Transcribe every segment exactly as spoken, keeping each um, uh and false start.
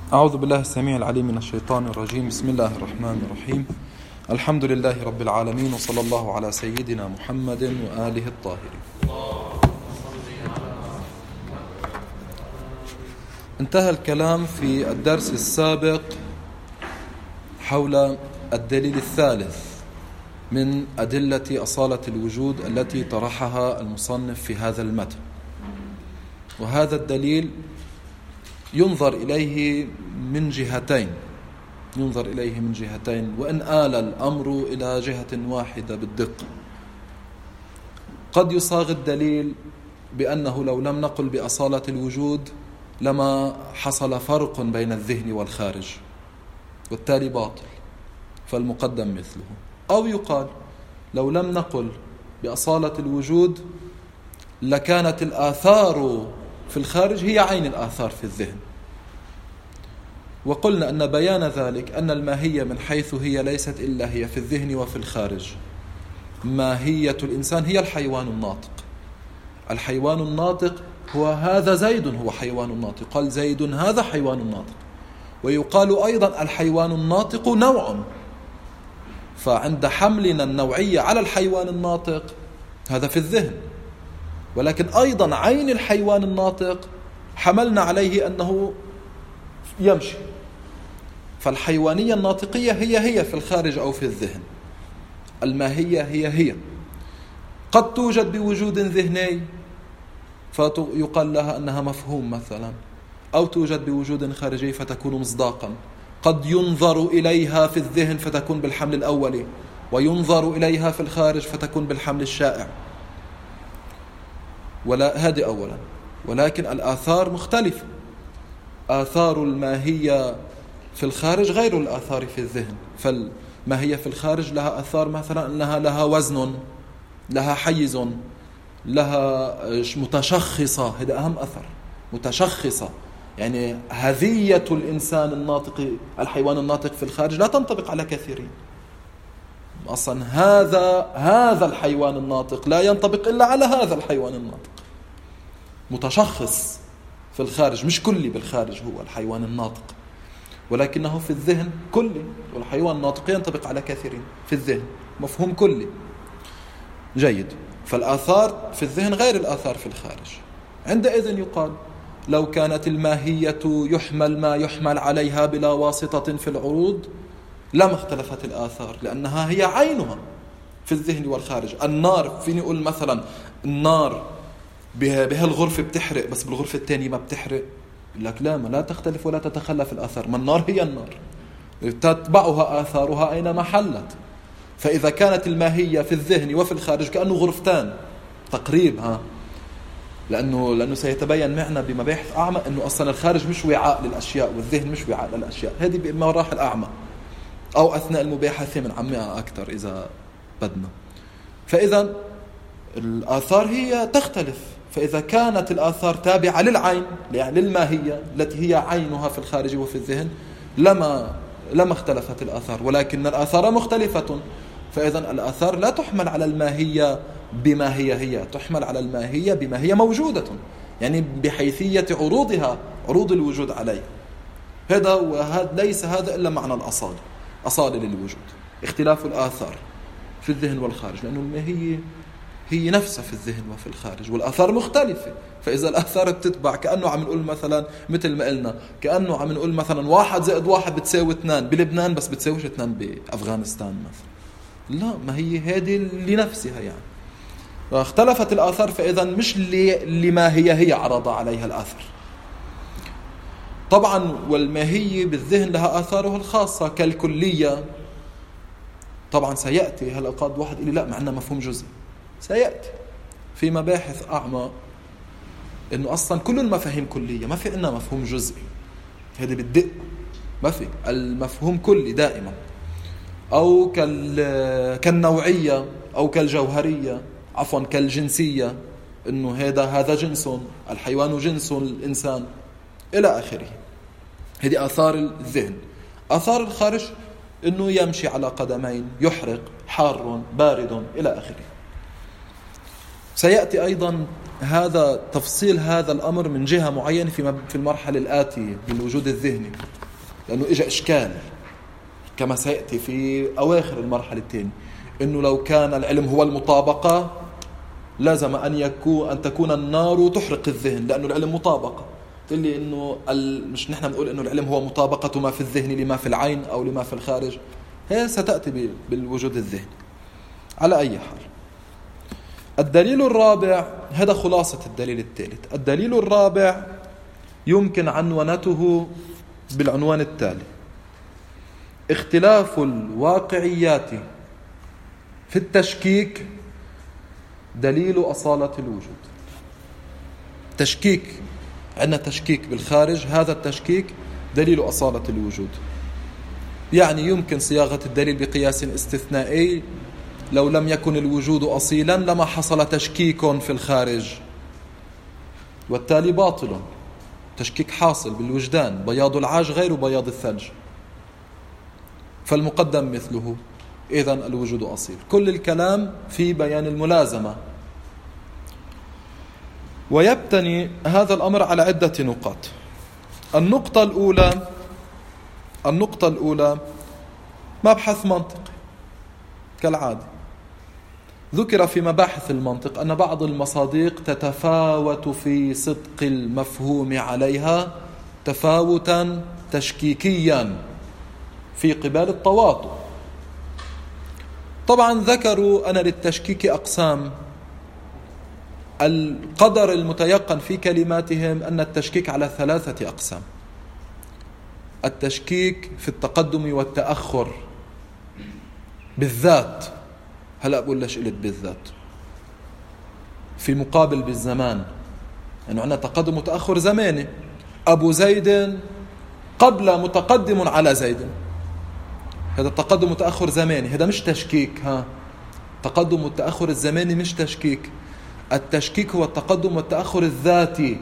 أعوذ بالله السميع العليم من الشيطان الرجيم. بسم الله الرحمن الرحيم. الحمد لله رب العالمين، وصلى الله على سيدنا محمد وآله الطاهرين. انتهى الكلام في الدرس السابق حول الدليل الثالث من أدلة أصالة الوجود التي طرحها المصنف في هذا المتن، وهذا الدليل ينظر إليه من جهتين ينظر إليه من جهتين وإن آل الأمر إلى جهة واحدة بالدقة. قد يصاغ الدليل بأنه لو لم نقل بأصالة الوجود لما حصل فرق بين الذهن والخارج، والتالي باطل، فالمقدم مثله. أو يقال لو لم نقل بأصالة الوجود لكانت الآثار في الخارج هي عين الآثار في الذهن، وقلنا أن بيان ذلك أن الماهية من حيث هي ليست إلا هي في الذهن وفي الخارج. ماهية الإنسان هي الحيوان الناطق. الحيوان الناطق هو هذا زيد، هو حيوان ناطق، قال زيد هذا حيوان ناطق. ويقال أيضا الحيوان الناطق نوع، فعند حملنا النوعية على الحيوان الناطق هذا في الذهن، ولكن أيضا عين الحيوان الناطق حملنا عليه أنه يمشي، فالحيوانية الناطقية هي هي في الخارج أو في الذهن. الماهية هي هي قد توجد بوجود ذهني فيقال لها أنها مفهوم مثلا، أو توجد بوجود خارجي فتكون مصداقا. قد ينظر إليها في الذهن فتكون بالحمل الأولي، وينظر إليها في الخارج فتكون بالحمل الشائع. ولا هذه أولا. ولكن الآثار مختلفة. آثار الماهية في الخارج غير الآثار في الذهن. فالماهية في الخارج لها آثار مثلا أنها لها وزن، لها حيز، لها متشخصة. هذا أهم أثر، متشخصة. يعني هذية الإنسان الناطق، الحيوان الناطق في الخارج لا تنطبق على كثيرين. أصلا هذا هذا الحيوان الناطق لا ينطبق إلا على هذا الحيوان الناطق. متشخص في الخارج، مش كلي بالخارج هو الحيوان الناطق، ولكنه في الذهن كلي. والحيوان الناطق ينطبق على كثيرين في الذهن، مفهوم كلي. جيد. فالآثار في الذهن غير الآثار في الخارج. عندئذ يقال لو كانت الماهية يحمل ما يحمل عليها بلا واسطة في العروض لما اختلفت الآثار، لأنها هي عينها في الذهن والخارج. النار فيني أقول مثلا النار بهالغرفة بتحرق بس بالغرفة الثانية ما بتحرق، يقول لك لا، ما لا تختلف ولا تتخلف الآثار، ما النار هي النار، تتبعها آثارها أينما حلت. فإذا كانت الماهية في الذهن وفي الخارج كأنه غرفتان تقريب، ها لأنه لأنه سيتبين معنا بمباحث أعمى أنه أصلا الخارج مش وعاء للأشياء والذهن مش وعاء للأشياء. هذه بمراحل أعمى أو أثناء المباحثة من عمها أكثر إذا بدنا. فإذا الآثار هي تختلف. فإذا كانت الآثار تابعة للعين، يعني للماهية التي هي عينها في الخارج وفي الذهن، لما لما اختلفت الآثار. ولكن الآثار مختلفة، فإذا الآثار لا تحمل على الماهية بما هي هي، تحمل على الماهية بما هي موجودة، يعني بحيثية عروضها، عروض الوجود عليه. هذا وهذا ليس هذا إلا معنى الأصالة، أصالة للوجود، اختلاف الآثار في الذهن والخارج، لأنه الماهية هي نفسها في الذهن وفي الخارج، والآثار مختلفة. فإذا الآثار بتتبع كأنه عم نقول مثلا مثل ما قلنا، كأنه عم نقول مثلا واحد زائد واحد بتساوي اثنان بلبنان بس بتساويش اثنان بأفغانستان مثلا. لا، ما هي هذه لنفسها يعني. واختلفت الآثار، فإذا مش لما هي هي عرض عليها الآثر. طبعا والماهية بالذهن لها آثارها الخاصة كالكلية. طبعا سيأتي هلا قد واحد يقول لا معنا مفهوم جزئي، سيأتي في مباحث أعمى إنه أصلا كل المفاهيم كلية، ما في عنا مفهوم جزئي. هذا بالدق ما في، المفهوم كلي دائما، أو كالنوعية أو كالجوهرية، عفوا كالجنسية، إنه هذا هذا جنس، الحيوان جنس الإنسان إلى آخره. هذه آثار الذهن. آثار الخارج إنه يمشي على قدمين، يحرق، حار، بارد إلى آخره. سيأتي أيضا هذا تفصيل هذا الأمر من جهة معينة في في المرحلة الآتية بالوجود الذهني. لأنه إجا إشكال كما سيأتي في أواخر المرحلة الثانية، إنه لو كان العلم هو المطابقة لازم أن يكون أن تكون النار تحرق الذهن، لأنه العلم مطابقة. اللي إنه مش نحن بنقول إنه العلم هو مطابقة ما في الذهن لما في العين أو لما في الخارج، هي ستأتي بالوجود الذهني. على أي حال، الدليل الرابع، هذا خلاصة الدليل الثالث. الدليل الرابع يمكن عنونته بالعنوان التالي: اختلاف الواقعيات في التشكيك دليل أصالة الوجود. تشكيك، عندنا تشكيك بالخارج، هذا التشكيك دليل أصالة الوجود. يعني يمكن صياغة الدليل بقياس استثنائي: لو لم يكن الوجود أصيلا لما حصل تشكيك في الخارج، والتالي باطل. تشكيك حاصل بالوجدان، بياض العاج غير بياض الثلج، فالمقدم مثله، إذن الوجود أصيل. كل الكلام في بيان الملازمة. ويبتني هذا الأمر على عدة نقاط. النقطة الأولى النقطة الأولى مبحث منطقي كالعادة. ذكر في مباحث المنطق أن بعض المصادق تتفاوت في صدق المفهوم عليها تفاوتا تشكيكيا في قبال التواطؤ. طبعا ذكروا أن للتشكيك أقسام. القدر المتيقن في كلماتهم أن التشكيك على ثلاثة أقسام: التشكيك في التقدم والتأخر بالذات، هلأ بقول ليش قلت بالذات، في مقابل بالزمان، يعني عندنا تقدم وتأخر زماني. أبو زيد قبل متقدم على زيد، هذا التقدم وتأخر زماني، هذا مش تشكيك. ها، تقدم والتأخر الزماني مش تشكيك. التشكيك هو التقدم والتأخر الذاتي.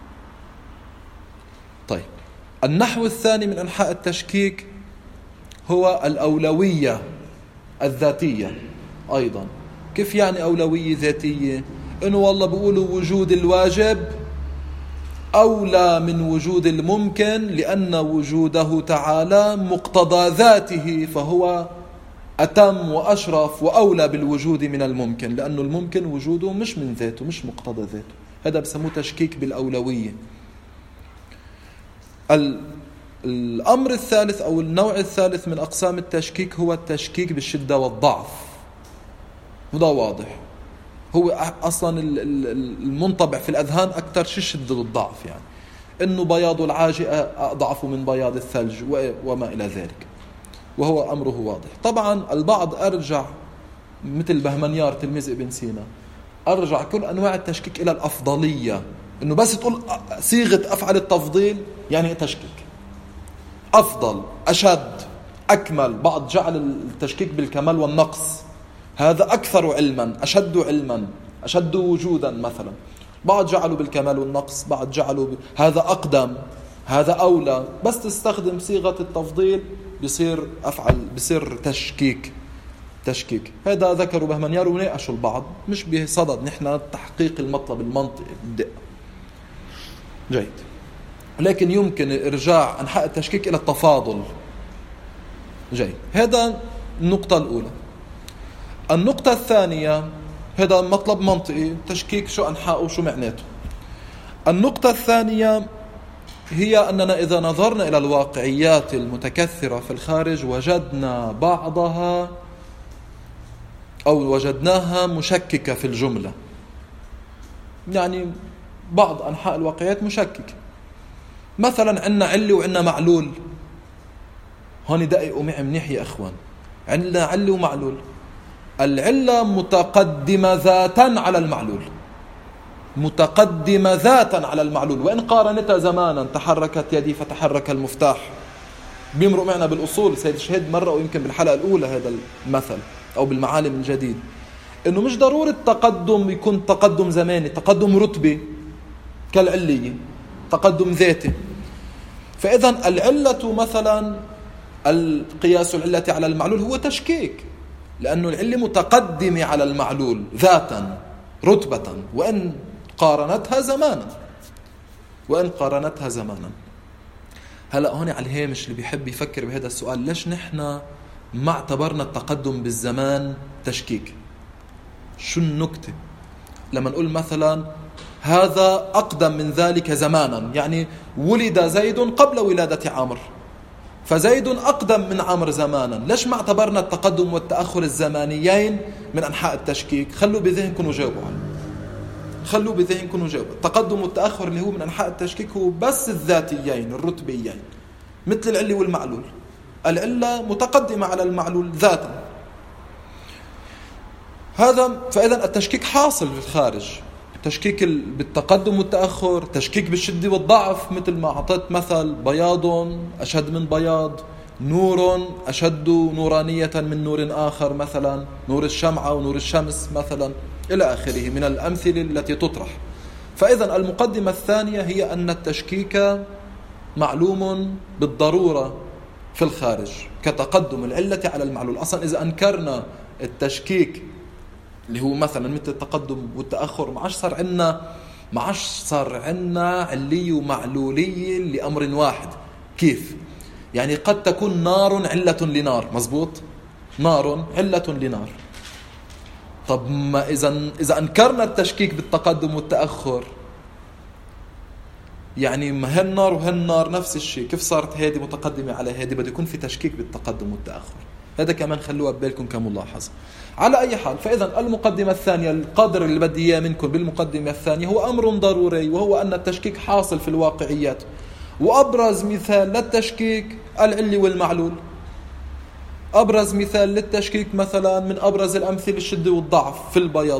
طيب، النحو الثاني من أنحاء التشكيك هو الأولوية الذاتية أيضا. كيف يعني أولوية ذاتية؟ إنه والله بيقولوا وجود الواجب أولى من وجود الممكن، لأن وجوده تعالى مقتضى ذاته، فهو أتم وأشرف وأولى بالوجود من الممكن، لأنه الممكن وجوده مش من ذاته، مش مقتضى ذاته. هذا بسموه تشكيك بالأولوية. الأمر الثالث أو النوع الثالث من أقسام التشكيك هو التشكيك بالشدة والضعف. وده واضح، هو أصلا المنطبع في الأذهان أكثر شيء الشدة والضعف، يعني إنه بياض العاج أضعف من بياض الثلج وما إلى ذلك، وهو أمره واضح. طبعا البعض أرجع، مثل بهمنيار تلميذ ابن سينا، أرجع كل أنواع التشكيك إلى الأفضلية، إنه بس تقول صيغة أفعل التفضيل يعني تشكيك أفضل، أشد، أكمل. بعض جعل التشكيك بالكمال والنقص، هذا أكثر علما، أشد علما، أشد وجودا مثلا. بعض جعلوا بالكمال والنقص، بعض جعلوا ب... هذا أقدم، هذا أولى. بس تستخدم صيغة التفضيل بصير أفعل، بصير تشكيك تشكيك هذا ذكروا بهمنيار وناقشوا البعض، مش بصدد نحن تحقيق المطلب المنطقي بالدقة. جيد، لكن يمكن إرجاع أنحاء التشكيك إلى التفاضل. جيد، هذا النقطة الأولى. النقطة الثانية، هذا مطلب منطقي، تشكيك شو أنحاءه وشو معناته. النقطة الثانية هي أننا إذا نظرنا إلى الواقعيات المتكثرة في الخارج وجدنا بعضها أو وجدناها مشككة في الجملة. يعني بعض أنحاء الواقعيات مشككة. مثلا عندنا علة وعندنا معلول. هون دقيقوا معي منيح يا أخوان، عندنا علة ومعلول. العلة متقدمة ذاتا على المعلول، متقدمة ذاتا على المعلول، وإن قارنتها زمانا تحركت يدي فتحرك المفتاح. بيمرق معنا بالأصول، سيد شهد مرة ويمكن بالحلقة الأولى هذا المثل أو بالمعالم الجديد، إنه مش ضروري التقدم يكون تقدم زماني، تقدم رتبي كالعلية، تقدم ذاتي. فإذا العلة مثلا القياس العلة على المعلول هو تشكيك، لأنه العلة متقدمة على المعلول ذاتا رتبة، وإن قارنتها زمانا وإن قارنتها زمانا هلأ هون على الهامش اللي بيحب يفكر بهذا السؤال، ليش نحن ما اعتبرنا التقدم بالزمان تشكيك؟ شو النكتة لما نقول مثلا هذا أقدم من ذلك زمانا، يعني ولد زيد قبل ولادة عمرو، فزيد أقدم من عمرو زمانا، ليش ما اعتبرنا التقدم والتأخر الزمانيين من أنحاء التشكيك؟ خلوا بذهنكم وجاوبوا عنه، خلوا بذهنكم وجاوبوا. التقدم والتأخر اللي هو من أنحاء التشكيك هو بس الذاتيين الرتبيين، مثل العلة والمعلول. العلة متقدمة على المعلول ذاتا، هذا. فإذا التشكيك حاصل في الخارج، تشكيك بالتقدم والتأخر، تشكيك بالشدة والضعف، مثل ما أعطيت مثل بياض أشد من بياض، نور أشد نورانية من نور آخر، مثلا نور الشمعة ونور الشمس مثلا، إلى آخره من الأمثلة التي تطرح. فإذا المقدمة الثانية هي أن التشكيك معلوم بالضرورة في الخارج كتقدم العلة على المعلول. أصلا إذا أنكرنا التشكيك اللي هو مثلا مثل التقدم والتأخر، ما عادش صار عنا ما عادش صار عنا علية ومعلولية لأمر واحد. كيف؟ يعني قد تكون نار علة لنار، مزبوط، نار علة لنار. طب ما إذا إذا أنكرنا التشكيك بالتقدم والتأخر، يعني ما هالنار وهالنار نفس الشيء، كيف صارت هذه متقدمة على هذه؟ بده يكون في تشكيك بالتقدم والتأخر. هذا كمان خلوها ببالكم كملاحظة. على أي حال، فإذا المقدمة الثانية، القدر اللي بدي إياه منكم بالمقدمة الثانية هو أمر ضروري، وهو أن التشكيك حاصل في الواقعيات. وأبرز مثال للتشكيك العلة والمعلول. أبرز مثال للتشكيك مثلا من أبرز الأمثلة الشدة والضعف في البياض.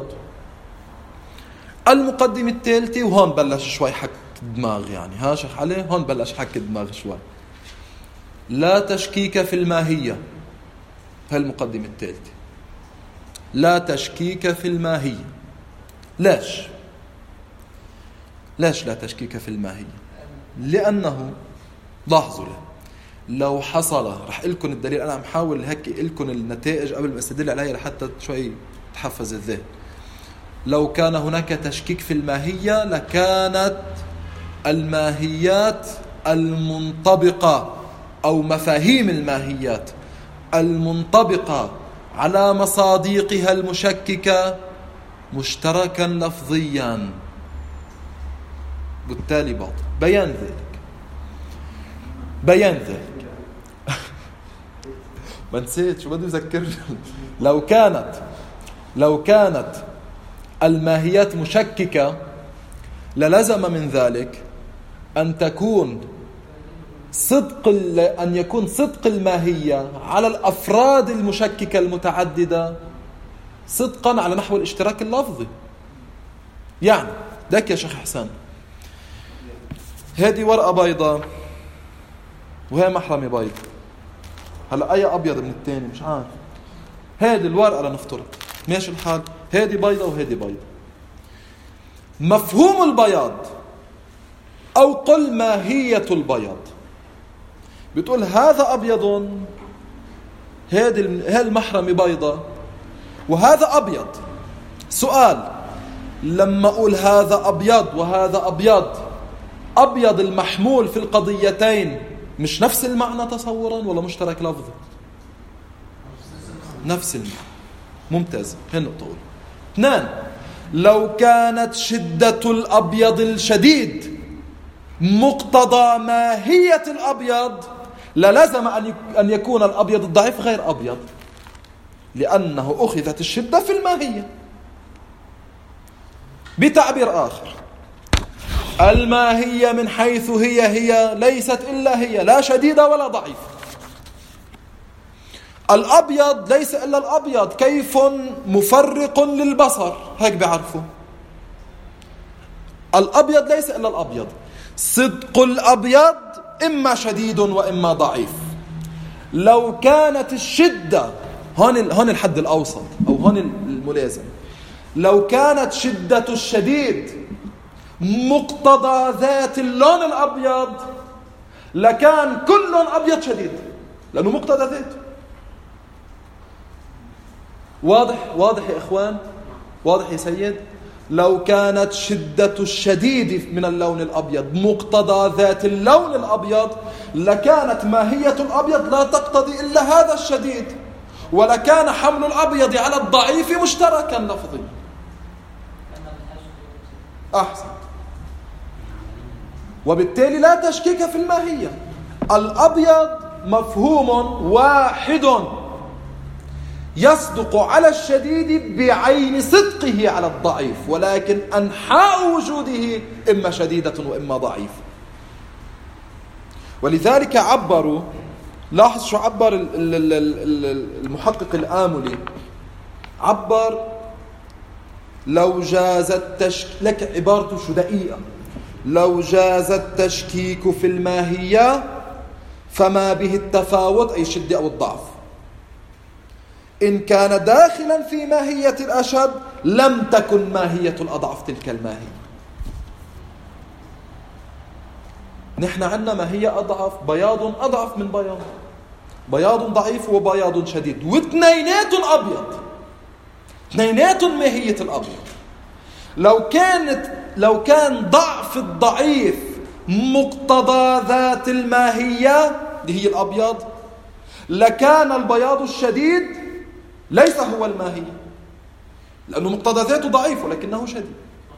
المقدمة الثالثة، وهون بلش شوي حك دماغ، يعني ها شيخ علي، هون بلش حك دماغ شوي. لا تشكيك في الماهية. هالمقدمة الثالثة، لا تشكيك في الماهية. ليش؟ ليش لا تشكيك في الماهية؟ لأنه لاحظوا له، لو حصل، رح لكم الدليل، أنا عم حاول هيك لكم النتائج قبل ما أستدل عليها لحتى شوي تحفز الذهن. لو كان هناك تشكيك في الماهية لكانت الماهيات المنطبقة أو مفاهيم الماهيات المنطبقة على مصادقها المشككة مشتركا لفظيا، بالتالي باطل. بيان ذلك بيان ذلك ما نسيت شو بدي أذكرني. لو كانت لو كانت الماهيات مشككة للزم من ذلك أن تكون صدق أن يكون صدق الماهية على الأفراد المشككة المتعددة صدقا على نحو الاشتراك اللفظي. يعني داك يا شيخ حسان، هذه ورقة بيضاء وهي محرمة بيض، هلا أي أبيض من الثاني مش عارف. هذه الورقة لنفترض ماشي الحال، هذه بيضة وهذه بيضة. مفهوم البياض أو قل ماهية البياض بتقول هذا أبيض، هذه المحرمة بيضة وهذا أبيض. سؤال، لما أقول هذا أبيض وهذا أبيض، أبيض المحمول في القضيتين مش نفس المعنى تصورا ولا مشترك لفظي؟ نفس المعنى. ممتاز، هي النقطة الأولى. اثنان، لو كانت شدة الأبيض الشديد مقتضى ماهية الأبيض للزم أن يكون الأبيض الضعيف غير أبيض، لأنه أخذت الشدة في الماهية. بتعبير آخر، الماهية من حيث هي هي ليست إلا هي، لا شديدة ولا ضعيفة. الأبيض ليس إلا الأبيض، كيف مفرق للبصر، هيك بيعرفوا. الأبيض ليس إلا الأبيض، صدق الأبيض إما شديد وإما ضعيف. لو كانت الشدة، هون هون الحد الأوسط أو هون الملازم، لو كانت شدة الشديد مقتضى ذات اللون الأبيض لكان كل لون أبيض شديد، لأنه مقتضى ذاته. واضح واضح يا إخوان، واضح يا سيد. لو كانت شدة الشديد من اللون الأبيض مقتضى ذات اللون الأبيض لكانت ماهية الأبيض لا تقتضي إلا هذا الشديد، ولكان حمل الأبيض على الضعيف مشتركا لفظيا. أحسن. وبالتالي لا تشكيك في الماهية. الأبيض مفهوم واحد يصدق على الشديد بعين صدقه على الضعيف، ولكن أنحاء وجوده إما شديدة وإما ضعيف. ولذلك عبروا، لاحظ شو عبر المحقق الآملي، عبر لو جاز التشكيك، لك عبارته شو دقيقة، لو جاز التشكيك في الماهية فما به التفاوت أي الشدة أو الضعف، إن كان داخلا في ماهية الأشد لم تكن ماهية الأضعف تلك الماهية. نحن عندنا ماهية أضعف، بياض أضعف من بياض، بياض ضعيف وبياض شديد، واثنينات أبيض، اثنينات ماهية الأبيض. لو كانت لو كان ضعف الضعيف مقتضى ذات الماهية اللي هي الأبيض لكان البياض الشديد ليس هو الماهية، لأنه مقتضى ذاته ضعيف ولكنه شديد.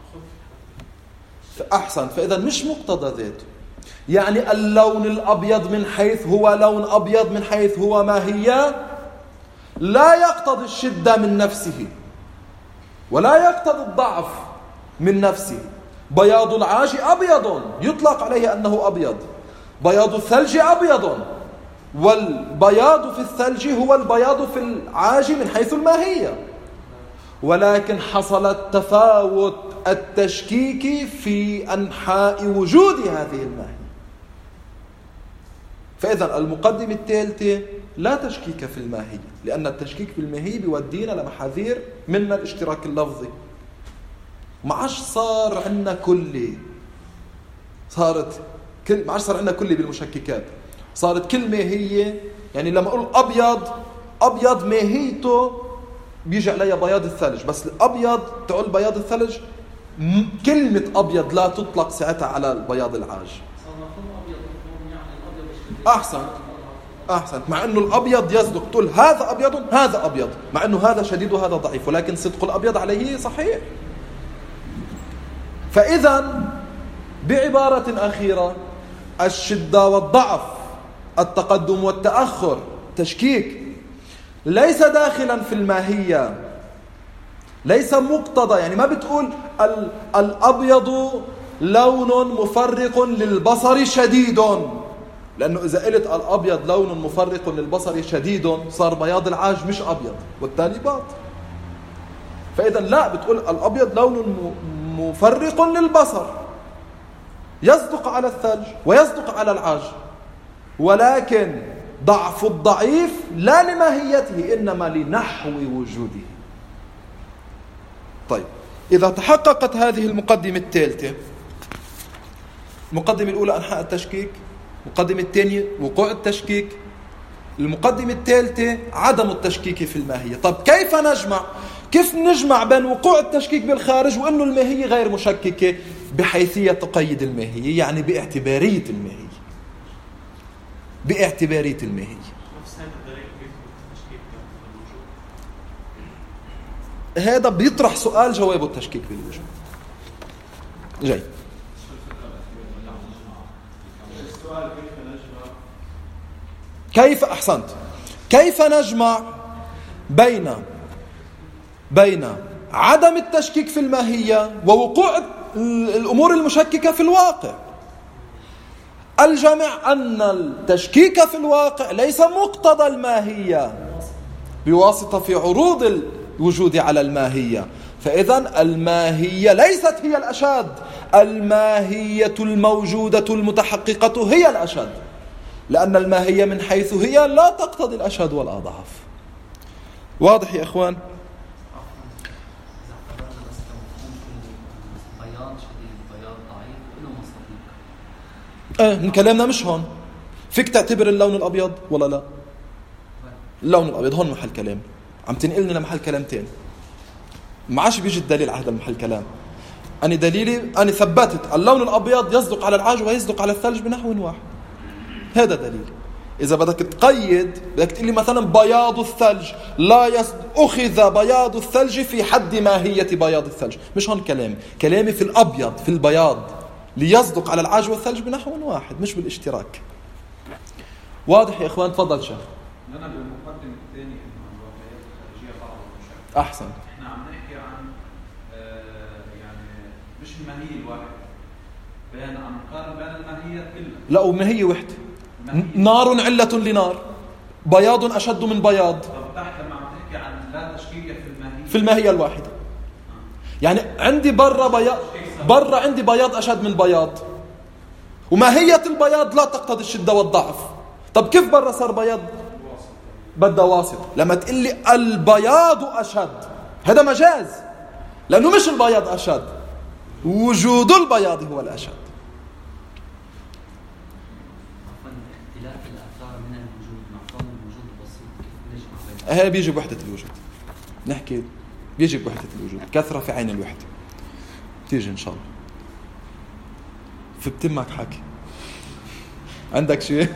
فأحسن، فإذا مش مقتضى ذاته، يعني اللون الأبيض من حيث هو لون أبيض من حيث هو ماهية لا يقتضي الشدة من نفسه ولا يقتضي الضعف من نفسه. بياض العاج أبيض يطلق عليه أنه أبيض، بياض الثلج أبيض، والبياض في الثلج هو البياض في العاج من حيث الماهية، ولكن حصل التفاوت التشكيكي في أنحاء وجود هذه الماهية. فإذا المقدمة الثالثة لا تشكيك في الماهية، لأن التشكيك في الماهية بيودينا لمحاذير من الاشتراك اللفظي. ما عادش صار عندنا كلي، صارت كل ما عادش صار عندنا كلي بالمشككات، صارت كل ماهية. يعني لما أقول أبيض، أبيض ماهيته بيجي عليها بياض الثلج، بس الأبيض تقول بياض الثلج، كلمة أبيض لا تطلق ساعتها على البياض العاج. أحسن أحسن مع أنه الأبيض يصدق، تقول هذا أبيض هذا أبيض، مع أنه هذا شديد وهذا ضعيف، ولكن صدق الأبيض عليه صحيح. فإذا بعبارة أخيرة، الشدة والضعف، التقدم والتأخر، تشكيك، ليس داخلا في الماهية، ليس مقتضى. يعني ما بتقول الأبيض لون مفرق للبصر شديد، لأنه إذا قلت الأبيض لون مفرق للبصر شديد صار بياض العاج مش أبيض، والتالي باطل. فإذا لا، بتقول الأبيض لون مفرق للبصر يصدق على الثلج ويصدق على العاج، ولكن ضعف الضعيف لا لماهيته إنما لنحو وجوده. طيب، إذا تحققت هذه المقدمة الثالثة، المقدمة الأولى أنحاء التشكيك، المقدمة الثانية وقوع التشكيك، المقدمة الثالثة عدم التشكيك في الماهية. طب كيف نجمع؟ كيف نجمع بين وقوع التشكيك بالخارج وأنه الماهية غير مشككة؟ بحيثية تقيد الماهية، يعني باعتبارية الماهية، باعتبارية الماهية. هذا بيطرح سؤال جوابه التشكيك بالوجود. جاي كيف أحسنت كيف نجمع بين بين عدم التشكيك في الماهية ووقوع الأمور المشككة في الواقع؟ الجمع أن التشكيك في الواقع ليس مقتضى الماهية بواسطة في عروض الوجود على الماهية. فإذا الماهية ليست هي الأشد، الماهية الموجودة المتحققة هي الأشد، لأن الماهية من حيث هي لا تقتضي الأشد والأضعف. واضح يا إخوان؟ ايه من كلامنا مش هون. فيك تعتبر اللون الأبيض ولا لا؟ اللون الأبيض هون محل كلام، عم تنقلني لمحل كلام تاني. ما عادش بيجي الدليل على هذا المحل كلام. أنا دليلي أنا ثبتت اللون الأبيض يصدق على العاج ويصدق على الثلج بنحو واحد، هذا دليل. إذا بدك تقيد بدك تقول لي مثلا بياض الثلج لا يصد... أخذ بياض الثلج في حد ماهية بياض الثلج، مش هون كلامي، كلامي في الأبيض في البياض ليصدق على العاج والثلج بنحو واحد مش بالاشتراك. واضح يا إخوان؟ تفضل شيخ. لنا بالمقدم الثاني إنه الواقعيات الخارجية بعض المشاكل. أحسن. إحنا عم نحكي عن آه يعني مش الماهية الواحدة، بيان عم نقارن بين الماهيات كلها. لا وماهية وحدة. نار علة لنار، بياض أشد من بياض. طب تحت لما عم تحكي عن لا تشكيك في الماهية في الماهية الواحدة. يعني عندي برا بياض، برا عندي بياض أشد من بياض، وماهية البياض لا تقتضي الشدة والضعف. طب كيف برا صار بياض؟ بدها واسط. لما تقول لي البياض أشد هذا مجاز، لأنه مش البياض أشد، وجود البياض هو الأشد. هي بيجي بوحدة الوجود، نحكي بيجي بوحدة الوجود، كثرة في عين الوحدة تيجي إن شاء الله. في بتمك حكي عندك شيء؟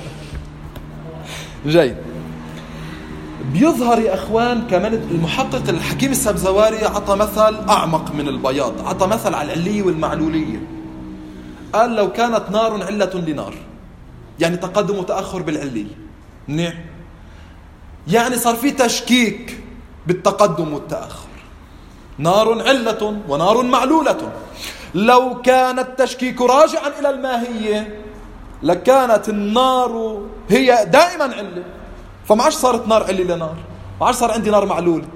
جيد. بيظهر يا أخوان كمان المحقق الحكيم السبزواري عطى مثل أعمق من البياض، عطى مثل على العلية والمعلولية. قال لو كانت نار علة لنار، يعني تقدم وتأخر بالعلية، منيح، يعني صار في تشكيك بالتقدم والتأخر، نار علة ونار معلولة. لو كان التشكيك راجعا إلى الماهية لكانت النار هي دائما علة، فما عادش صارت نار علة لنار، ما عادش صار عندي نار معلولة.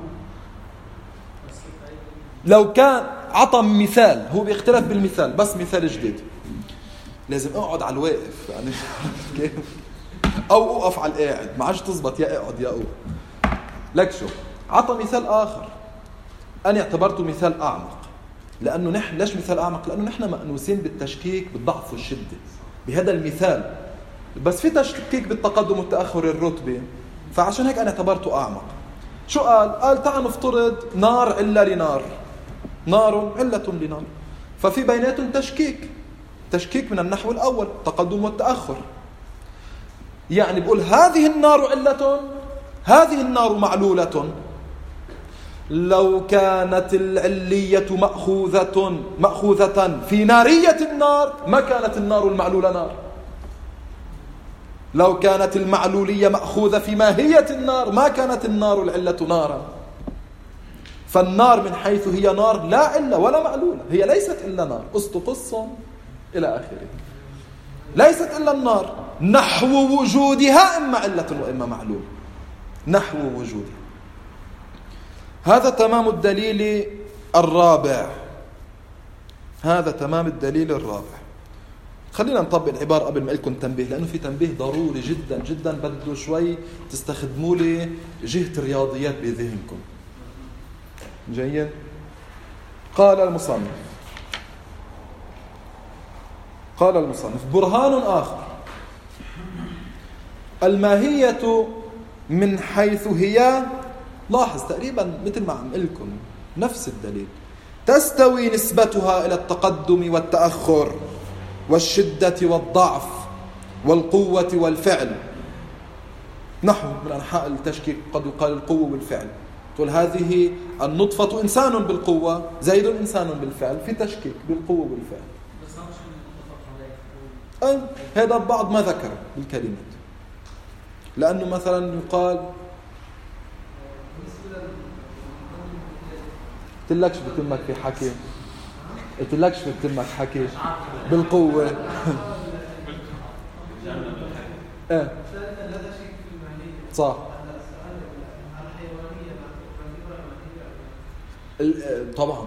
لو كان عطى مثال، هو بيختلف بالمثال بس مثال جديد، لازم اقعد على الواقف يعني كيف، او اقف على القاعد، ما عادش تزبط يا اقعد يا اقوم. لك شو عطى مثال اخر انا اعتبرته مثال اعمق، لانه نحن ليش مثال اعمق؟ لانه نحن مأنوسين بالتشكيك بالضعف والشده بهذا المثال، بس في تشكيك بالتقدم والتاخر الرتبه، فعشان هيك انا اعتبرته اعمق. شو قال؟ قال تعال نفترض نار عله لنار، نار عله لنار، ففي بيناتهم تشكيك، تشكيك من النحو الاول، تقدم والتاخر. يعني بقول هذه النار علة، هذه النار معلولة. لو كانت العلية مأخوذة مأخوذة في نارية النار ما كانت النار المعلولة نار. لو كانت المعلولية مأخوذة في ماهية النار ما كانت النار العلة نارا. فالنار من حيث هي نار لا علة ولا معلولة، هي ليست إلا نار، أسطقص إلى آخره، ليست إلا النار، نحو وجودها إما علة وإما معلول، نحو وجودها. هذا تمام الدليل الرابع، هذا تمام الدليل الرابع. خلينا نطبق العبارة قبل ما لكم تنبيه، لأنه في تنبيه ضروري جدا جدا بده شوي تستخدموا لي جهة الرياضيات بذهنكم. جيد. قال المصنف قال المصنف برهان آخر: الماهية من حيث هي، لاحظ تقريبا مثل ما عم لكم نفس الدليل، تستوي نسبتها إلى التقدم والتأخر والشدة والضعف والقوة والفعل. نحو من أنحاء التشكيك قد يقال القوة والفعل، تقول هذه النطفة إنسان بالقوة زيد إنسان بالفعل، في تشكيك بالقوة والفعل. أه هذا بعض ما ذكر بالكلمات، لأنه مثلا يقال قلتلكش بتمك في حكي، قلتلكش بتمك حكي بالقوة ايه صح. طبعا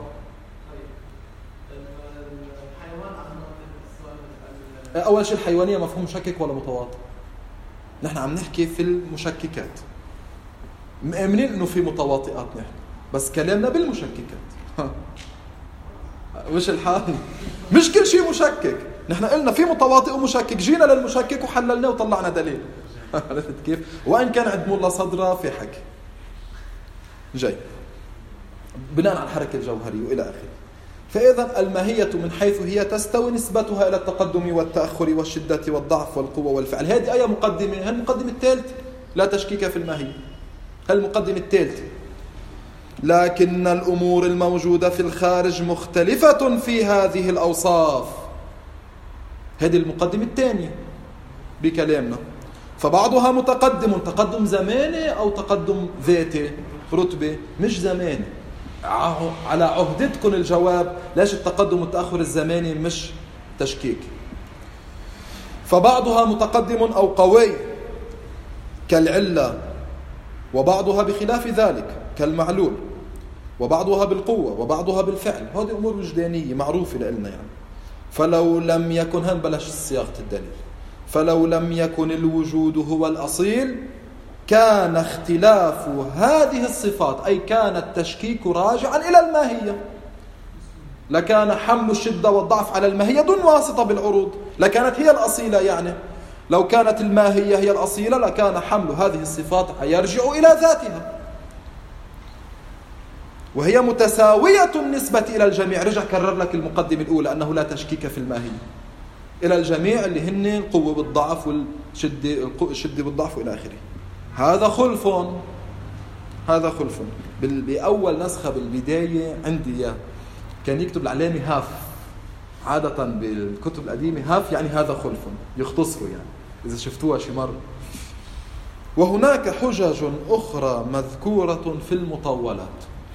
أول شيء الحيوانية مفهوم مشكك ولا متواطئ؟ نحن عم نحكي في المشككات، مؤمنين إنه في متواطئات نحن، بس كلامنا بالمشككات. مش الحال، مش كل شيء مشكك، نحن قلنا في متواطئ ومشكك، جينا للمشكك وحللناه وطلعنا دليل. عرفت كيف؟ وإن كان عند مولا صدرة في حكي. جاي بناء على الحركة الجوهرية وإلى آخره. فإذا الماهية من حيث هي تستوي نسبتها إلى التقدم والتأخر والشدة والضعف والقوة والفعل. هذه أي مقدمة؟ المقدمة الثالثة، لا تشكيك في الماهية، المقدمة الثالثة. لكن الأمور الموجودة في الخارج مختلفة في هذه الأوصاف. هذه المقدمة الثانية بكلامنا. فبعضها متقدم، تقدم زماني أو تقدم ذاتي، رتبة مش زماني. على عهدتكم الجواب ليش التقدم والتأخر الزماني مش تشكيك. فبعضها متقدم أو قوي كالعلة، وبعضها بخلاف ذلك كالمعلول، وبعضها بالقوة وبعضها بالفعل. هذه أمور وجدانية معروفة لنا يعني. فلو لم يكن، هم بلاش صياغة الدليل، فلو لم يكن الوجود هو الأصيل كان اختلاف هذه الصفات، أي كان التشكيك راجعا إلى الماهية، لكان حمل الشدة والضعف على الماهية دون واسطة بالعروض، لكانت هي الأصيلة. يعني لو كانت الماهية هي الأصيلة لكان حمل هذه الصفات يرجع إلى ذاتها، وهي متساوية النسبة إلى الجميع. رجع كرر لك المقدمة الأولى أنه لا تشكيك في الماهية، إلى الجميع اللي هن القوة بالضعف والشدة الشدة بالضعف وإلى آخره. هذا خلف، هذا خلف. بأول نسخة بالبداية عندي كان يكتب العلامة هاف، عادة بالكتب القديمة هاف يعني هذا خلف، يختصروا يعني إذا شفتوها شي مرة. وهناك حجج أخرى مذكورة في المطولات.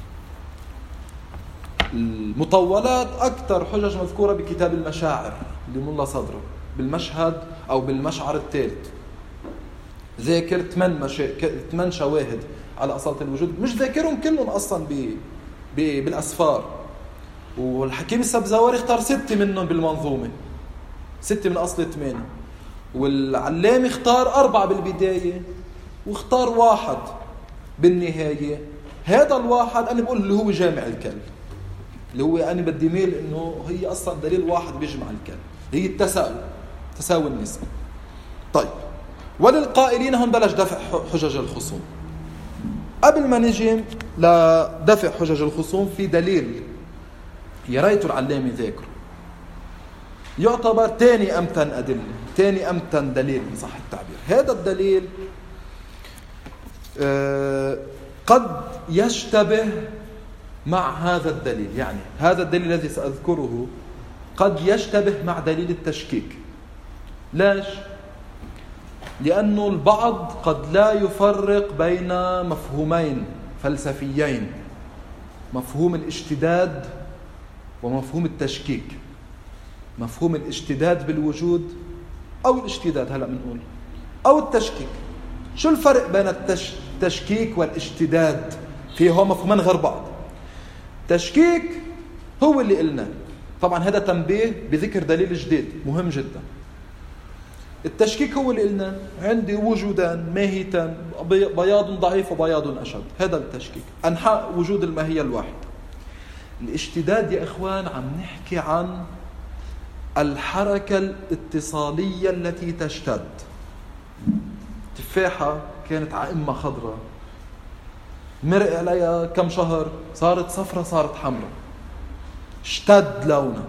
المطولات أكثر حجج مذكورة بكتاب المشاعر لملا صدره، بالمشهد أو بالمشعر الثالث. ذاكر ثمان مشا... ثمان شواهد على أصالة الوجود، مش ذاكرهم كلهم أصلا ب... ب... بالأسفار. والحكيم السبزواري اختار ستة منهم بالمنظومة، ستة من أصل ثمانية. والعلامة اختار أربعة بالبداية واختار واحد بالنهاية. هذا الواحد أنا بقول اللي هو جامع الكل، اللي هو أنا بدي ميل إنه هي أصلا دليل واحد بيجمع الكل، هي التساوي، تساوي النسبة. طيب، وللقائلين هم بلش دفع حجج الخصوم. قبل ما نجي لدفع حجج الخصوم في دليل يا ريت العلامة ذاكره، يعتبر تاني أمتن أدلة، تاني أمتن دليل بصح التعبير. هذا الدليل آه قد يشتبه مع هذا الدليل، يعني هذا الدليل الذي سأذكره قد يشتبه مع دليل التشكيك. ليش؟ لأنه البعض قد لا يفرق بين مفهومين فلسفيين، مفهوم الاشتداد ومفهوم التشكيك. مفهوم الاشتداد بالوجود أو الاشتداد هلأ بنقول أو التشكيك. شو الفرق بين التشكيك والاشتداد؟ فيه هو مفهومان غير بعض. تشكيك هو اللي قلنا، طبعا هذا تنبيه بذكر دليل جديد مهم جدا. التشكيك هو اللي قلنا عندي وجودان ماهيتان، بياض ضعيف وبياض أشد، هذا التشكيك، أنحاء وجود الماهية الواحد. الاشتداد يا إخوان عم نحكي عن الحركة الاتصالية التي تشتد. تفاحة كانت عائمة خضراء، مرق عليها كم شهر صارت صفرة صارت حمراء، اشتد لونها.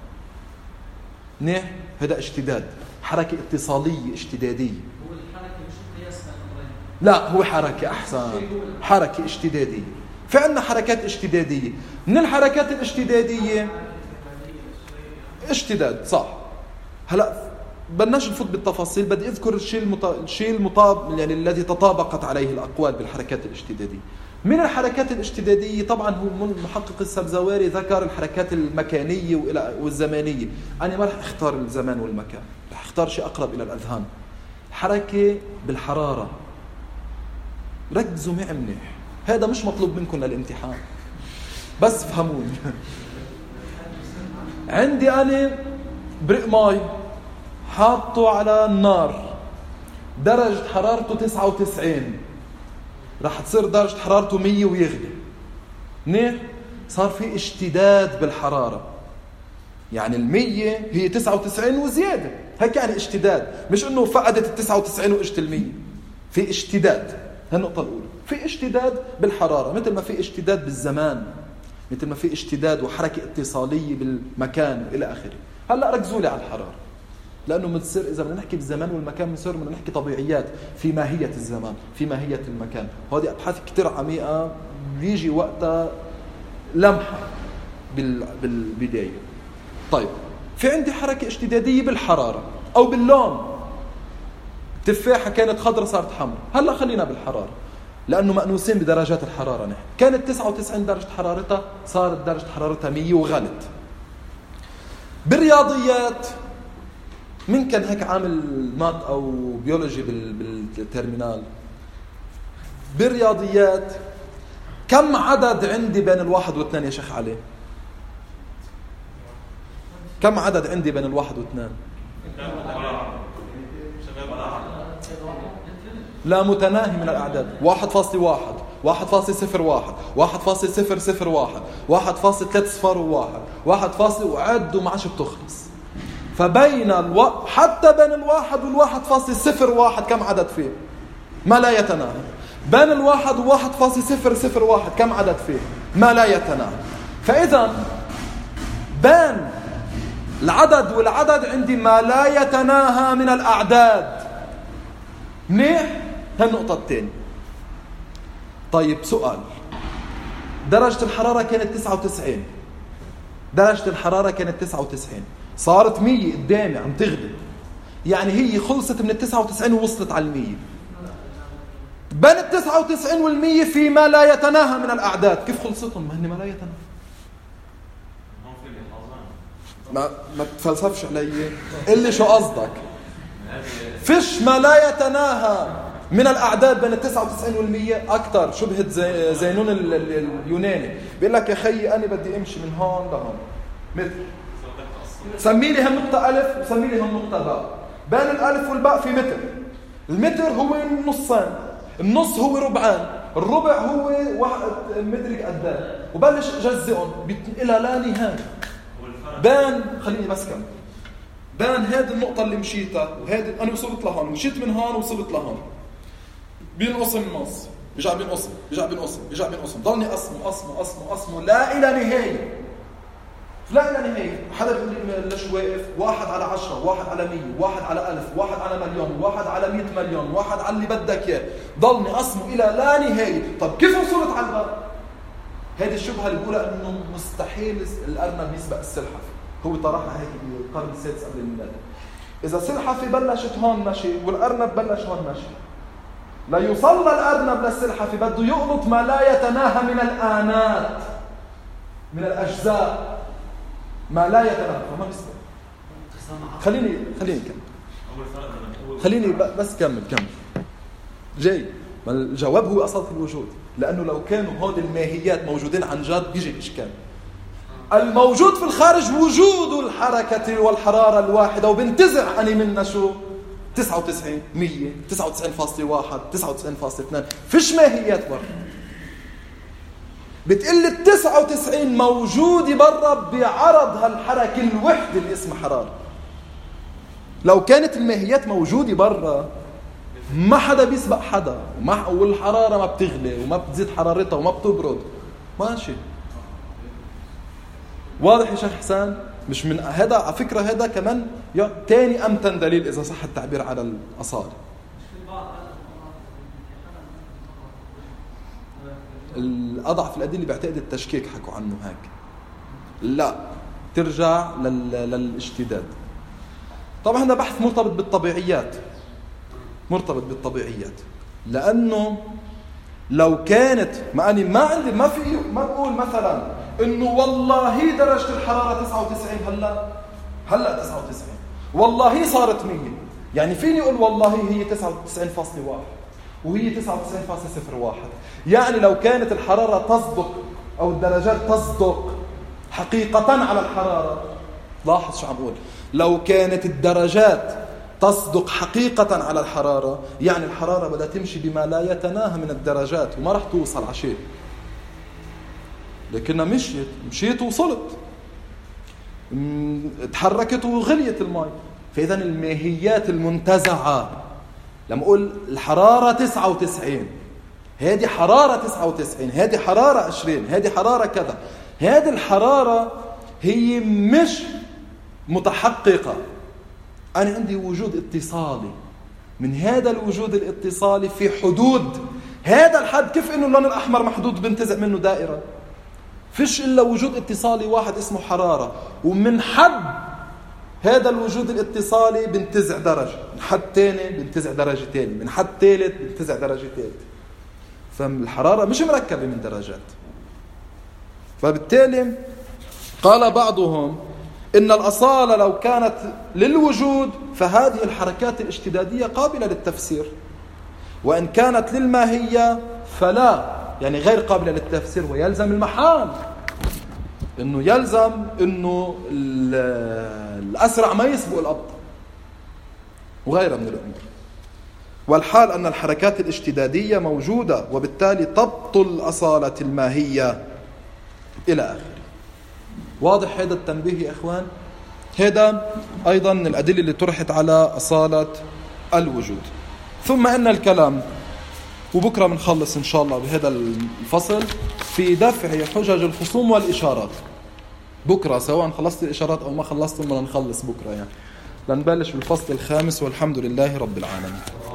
نح هذا اشتداد، حركة اتصالية اشتدادية. هو الحركة مش قياس الأمرين. لا، هو حركة أحسن، حركة اشتدادية. في عندنا حركات اشتدادية. من الحركات الاشتدادية اشتداد، صح. هلا بدناش نفوت بالتفاصيل، بدي اذكر الشيء المطا... الشيء المطاب يعني الذي تطابقت عليه الأقوال بالحركات الاشتدادية. من الحركات الاشتدادية طبعا هو محقق السبزواري ذكر الحركات المكانية والزمانية. أنا ما رح اختار الزمان والمكان، رح اختار شيء أقرب إلى الأذهان. حركة بالحرارة، ركزوا معي منيح، هذا مش مطلوب منكم للامتحان بس فهموني. عندي أنا برق ماي حاطه على النار، درجة حرارته تسعة وتسعين، راح تصير درجة حرارته مية ويغلي. منيح؟ صار في اشتداد بالحرارة، يعني المية هي تسعة وتسعين وزيادة، هيك يعني اشتداد، مش انه فقدت التسعة وتسعين واجت المية. في اشتداد، هالنقطة الأولى. في اشتداد بالحرارة مثل ما في اشتداد بالزمان. مثل ما في اشتداد وحركة اتصالية بالمكان إلى آخره. هلأ ركزوا لي على الحرارة، لأنه بتصير إذا بدنا نحكي بالزمان والمكان بنصير بدنا نحكي طبيعيات في ماهية الزمان في ماهية المكان. هذه أبحاث كتير عميقة بيجي وقتها لمحة بالبداية. طيب في عندي حركة اشتدادية بالحرارة أو باللون. تفاحة كانت خضرة صارت حمراء. هلأ خلينا بالحرارة لأنه مأنوسين بدرجات الحرارة. نحن كانت تسعة وتسعين درجة حرارتها صارت درجة حرارتها مية وغلت. بالرياضيات من كان هيك عامل مات أو بيولوجي بالترمينال؟ بالرياضيات كم عدد عندي بين الواحد واثنين يا شيخ علي؟ كم عدد عندي بين الواحد واثنين؟ لا متناهي من الأعداد. واحد فاصل واحد، واحد فاصل صفر واحد، واحد فاصل صفر صفر واحد، واحد فاصل ثلاث صفار وواحد، واحد فاصل وعد وما عادش بتخلص. فبين الو... حتى بين الواحد والواحد فاصل صفر واحد كم عدد فيه؟ ما لا يتناهي. بين الواحد وواحد فاصل صفر صفر واحد كم عدد فيه؟ ما لا يتناهي. فإذا بين العدد والعدد عندي ما لا يتناهى من الأعداد. منيح؟ هالنقطة الثانية. طيب سؤال، درجة الحرارة كانت تسعة وتسعين، درجة الحرارة كانت تسعة وتسعين صارت مية قدامي عم تغلي، يعني هي خلصت من التسعة وتسعين ووصلت على المية. بين التسعة وتسعين والمية في ما لا يتناهى من الأعداد. كيف خلصتهم؟ ما هن ما لا يتناهى. ما ما تفلسفش علي اللي شو قصدك. فيش ما لا يتناهى من الأعداد بين التسعة وتسعين والمية. أكتر شبهة زي زينون اليوناني بيقول لك يا خيي أنا بدي أمشي من هون لهون متر، سمي لي هالنقطة ألف وسمي لي هالنقطة باء. بين الألف والباء في متر. المتر هو نصان، النص هو ربعان، الربع هو واحد متر قدام، وبلش جزئهم إلى لا نهاية. بين خليني بس كم بين هذه النقطة اللي مشيتها وهذه أنا وصلت لهون، مشيت من هون وصلت لهون، بينقسم النص، بيرجع بينقسم بيرجع بينقسم بيرجع بينقسم، ضلني قسمه قسمه قسمه قسمه لا إلى نهاية، لا إلى نهاية. حدا بيقول لي ليش واقف؟ واحد على عشرة، واحد على مية، واحد على ألف، واحد على مليون، واحد على مئة مليون، واحد على اللي بدك إياه، ضلني قسمه إلى لا نهاية. طب كيف وصلت على الباب؟ هذه الشبهة اللي بقولها إنه مستحيل الأرنب يسبق السلحفاة. هو طرحها هيك بالقرن السادس قبل الميلاد. إذا السلحفاة بلشت هون مشي والأرنب بلش هون مشي، لا يوصل الأرنب للسلحفاة بده يقلط ما لا يتناهى من الآنات من الأجزاء، ما لا يتناهى فما بيسبق. خليني خليني كمل خليني بس كمل كمل جاي. ما الجواب هو أصل في الوجود، لأنه لو كانوا هود الماهيات موجودين عن جد بيجي الإشكال. الموجود في الخارج وجود الحركة والحرارة الواحدة، وبنتزع أني منا شو تسعة وتسعين مية تسعة وتسعين فاصلة واحد تسعة وتسعين فاصلة اثنين. فيش ماهيات برا. بتقل التسعة وتسعين موجودة برا بعرض هالحركة الوحدة اللي اسمها حرارة. لو كانت الماهيات موجودة برا ما حدا بيسبق حدا، والحرارة ما بتغلي وما بتزيد حرارتها وما بتبرد ماشي. واضح يا شيخ حسان؟ مش من هذا على فكرة. هذا كمان تاني أمتن دليل إذا صح التعبير على الأصالة. الأضعف الأدلة بيعتقد التشكيك حكوا عنه هيك. لا ترجع لل... للاشتداد. طبعا هذا بحث مرتبط بالطبيعيات، مرتبط بالطبيعيات، لأنه لو كانت ما أني ما عندي ما في ما بقول مثلا إنه والله درجة الحرارة تسعة وتسعين هلا هلا تسعة وتسعين والله صارت مية، يعني فيني أقول والله هي تسعة وتسعين فاصلة واحد وهي تسعة وتسعين فاصلة صفر واحد. يعني لو كانت الحرارة تصدق أو الدرجات تصدق حقيقة على الحرارة، لاحظ شو عم بقول، لو كانت الدرجات تصدق حقيقة على الحرارة يعني الحرارة بدها تمشي بما لا يتناهى من الدرجات وما راح توصل على شيء. لكنها مشيت مشيت وصلت، تحركت وغليت الماء. فإذا الماهيات المنتزعة لما أقول الحرارة تسعة وتسعين، هذه حرارة تسعة وتسعين، هذه حرارة عشرين، هذه حرارة كذا، هذه الحرارة هي مش متحققة. أنا عندي وجود اتصالي، من هذا الوجود الاتصالي في حدود هذا الحد. كيف إنه اللون الأحمر محدود بنتزع منه دائرة؟ فيش إلا وجود اتصالي واحد اسمه حرارة، ومن حد هذا الوجود الاتصالي بنتزع درجة، من حد تاني بنتزع درجة تاني، من حد ثالث بنتزع درجة ثالث. فالحرارة مش مركبة من درجات. فبالتالي قال بعضهم إن الأصالة لو كانت للوجود فهذه الحركات الاشتدادية قابلة للتفسير، وإن كانت للماهية فلا، يعني غير قابلة للتفسير. ويلزم المحال إنه يلزم إنه الأسرع ما يسبق الأبطأ وغيرها من الأمور. والحال أن الحركات الاشتدادية موجودة، وبالتالي تبطل أصالة الماهية إلى آخره. واضح هذا التنبيه يا إخوان؟ هذا أيضا من الأدلة اللي طرحت على أصالة الوجود. ثم أن الكلام، وبكرة بنخلص إن شاء الله بهذا الفصل، في دفع حجج الخصوم والإشارات. بكرة سواء خلصت الإشارات أو ما خلصت، ما نخلص بكرة يعني، لنبلش بالفصل الخامس، والحمد لله رب العالمين.